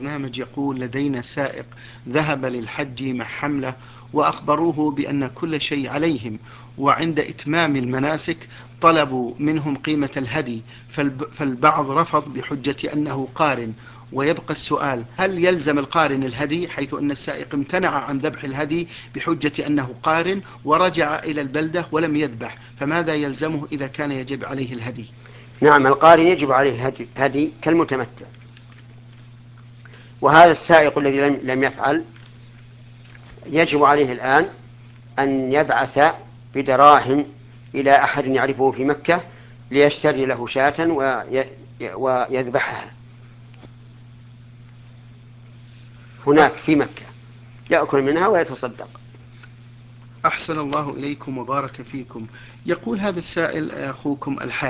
البرنامج يقول: لدينا سائق ذهب للحج مع حملة وأخبروه بأن كل شيء عليهم، وعند إتمام المناسك طلبوا منهم قيمة الهدي، فالبعض رفض بحجة أنه قارن. ويبقى السؤال: هل يلزم القارن الهدي، حيث أن السائق امتنع عن ذبح الهدي بحجة أنه قارن ورجع إلى البلدة ولم يذبح، فماذا يلزمه إذا كان يجب عليه الهدي؟ نعم، القارن يجب عليه هدي كالمتمتع. وهذا السائق الذي لم يفعل يجب عليه الآن أن يبعث بدراهم إلى أحد يعرفه في مكة ليشتري له شاة ويذبحها هناك في مكة، يأكل منها ويتصدق. أحسن الله إليكم وبارك فيكم. يقول هذا السائل: أخوكم الحاج